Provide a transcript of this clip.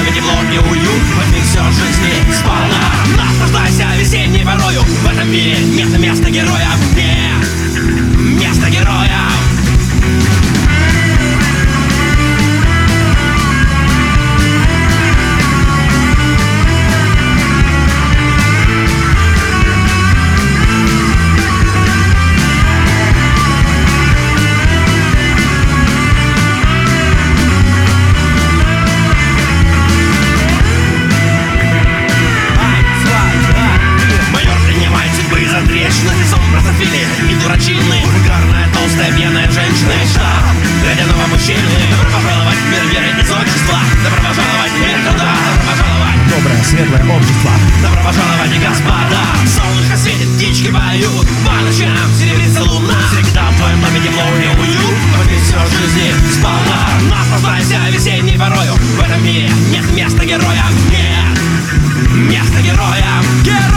доме тепло и уют. Возьми все жизни сполна. Наслаждайся весенней порою. В этом мире нет места героям. Нет места героям. И дурачины, вульгарная, толстая, пьяная женщина. Мечта ледяного мужчины. Добро пожаловать в мир веры и отчества. Добро пожаловать в мир труда. Добро пожаловать в доброе, светлое общество. Добро пожаловать, господа. Солнышко светит, птички поют. По ночам серебрится луна. Всегда в твоем доме тепло и уют. Возьми все жизни сполна. Наслаждайся весенней порою. В этом мире нет места героям. Нет места героям.